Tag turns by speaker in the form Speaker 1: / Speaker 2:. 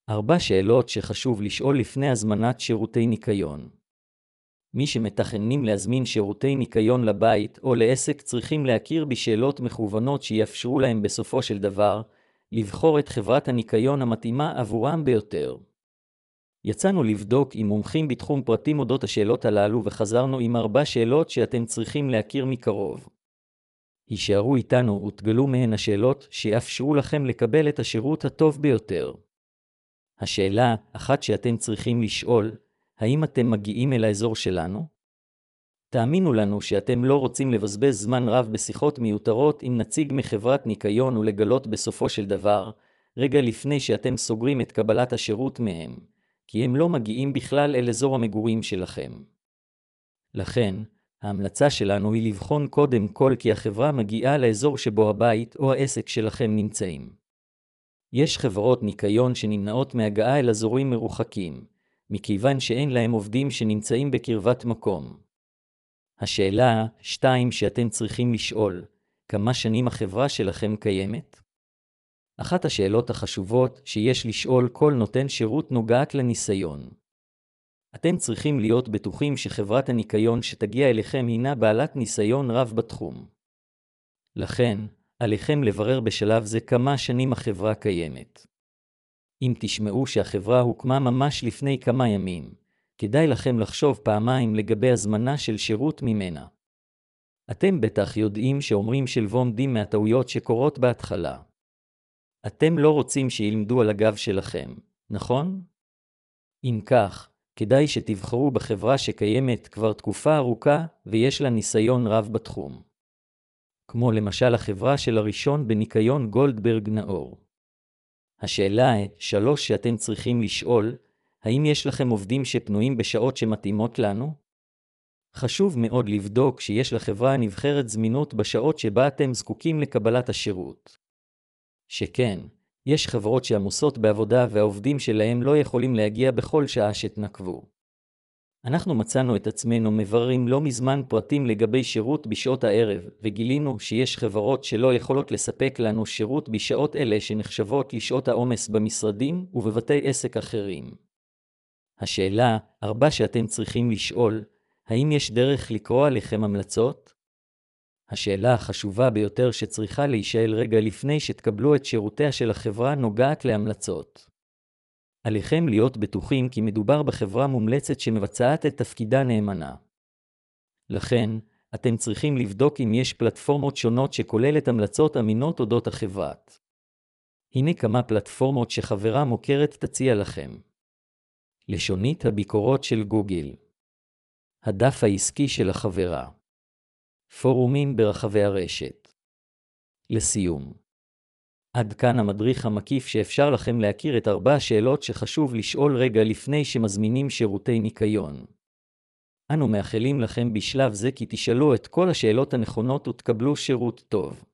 Speaker 1: 4 שאלות שחשוב לשאול לפני הזמנת שירותי ניקיון. מי שמתכננים להזמין שירותי ניקיון לבית או לעסק צריכים להכיר בשאלות מכוונות שיאפשרו להם בסופו של דבר לבחור את חברת הניקיון המתאימה עבורם ביותר. יצאנו לבדוק עם מומחים בתחום פרטים אודות השאלות הללו וחזרנו עם 4 שאלות שאתם צריכים להכיר מקרוב. הישארו איתנו ותגלו מהן השאלות שיאפשרו לכם לקבל את השירות הטוב ביותר. השאלה אחת שאתם צריכים לשאול, האם אתם מגיעים אל האזור שלנו? תאמינו לנו שאתם לא רוצים לבזבז זמן רב בשיחות מיותרות עם נציג מחברת ניקיון ולגלות בסופו של דבר, רגע לפני שאתם סוגרים את קבלת השירות מהם, כי הם לא מגיעים בכלל אל אזור המגורים שלכם. לכן, ההמלצה שלנו היא לבחון קודם כל כי החברה מגיעה לאזור שבו הבית או העסק שלכם נמצאים. יש חברות ניקיון שנמנעות מהגעה אל אזורים מרוחקים, מכיוון שאין להם עובדים שנמצאים בקרבת מקום. השאלה 2 שאתם צריכים לשאול, כמה שנים החברה שלכם קיימת? אחת השאלות החשובות שיש לשאול כל נותן שירות נוגעת לניסיון. אתם צריכים להיות בטוחים שחברת הניקיון שתגיע אליכם הינה בעלת ניסיון רב בתחום. לכן, עליכם לברר בשלב זה כמה שנים החברה קיימת. אם תשמעו שהחברה הוקמה ממש לפני כמה ימים, כדאי לכם לחשוב פעמיים לגבי הזמנה של שירות ממנה. אתם בטח יודעים שאומרים שלומדים מהטעויות שקורות בהתחלה. אתם לא רוצים שילמדו על הגב שלכם, נכון? אם כך, כדאי שתבחרו בחברה שקיימת כבר תקופה ארוכה ויש לה ניסיון רב בתחום. כמו למשל החברה של הראשון בניקיון גולדברג נאור. השאלה 3 שאתם צריכים לשאול, האם יש לכם עובדים שפנויים בשעות שמתאימות לנו? חשוב מאוד לבדוק שיש לחברה הנבחרת זמינות בשעות שבה אתם זקוקים לקבלת השירות. שכן, יש חברות שעמוסות בעבודה והעובדים שלהם לא יכולים להגיע בכל שעה שתנקבו. אנחנו מצאנו את עצמנו מבררים לא מזמן פרטים לגבי שירות בשעות הערב, וגילינו שיש חברות שלא יכולות לספק לנו שירות בשעות אלה שנחשבות לשעות העומס במשרדים ובבתי עסק אחרים. השאלה 4 שאתם צריכים לשאול, האם יש דרך לקרוא עליכם המלצות? השאלה החשובה ביותר שצריכה להישאל רגע לפני שתקבלו את שירותיה של החברה נוגעת להמלצות. עליכם להיות בטוחים כי מדובר בחברה מומלצת שמבצעת את תפקידה נאמנה. לכן, אתם צריכים לבדוק אם יש פלטפורמות שונות שכוללת המלצות אמינות אודות החברת. הנה כמה פלטפורמות שחברה מוכרת תציע לכם. לשונית הביקורות של גוגל. הדף העסקי של החברה. פורומים ברחבי הרשת. לסיום. עד כאן המדריך המקיף שאפשר לכם להכיר את 4 השאלות שחשוב לשאול רגע לפני שמזמינים שירותי ניקיון. אנו מאחלים לכם בשלב זה כי תשאלו את כל השאלות הנכונות ותקבלו שירות טוב.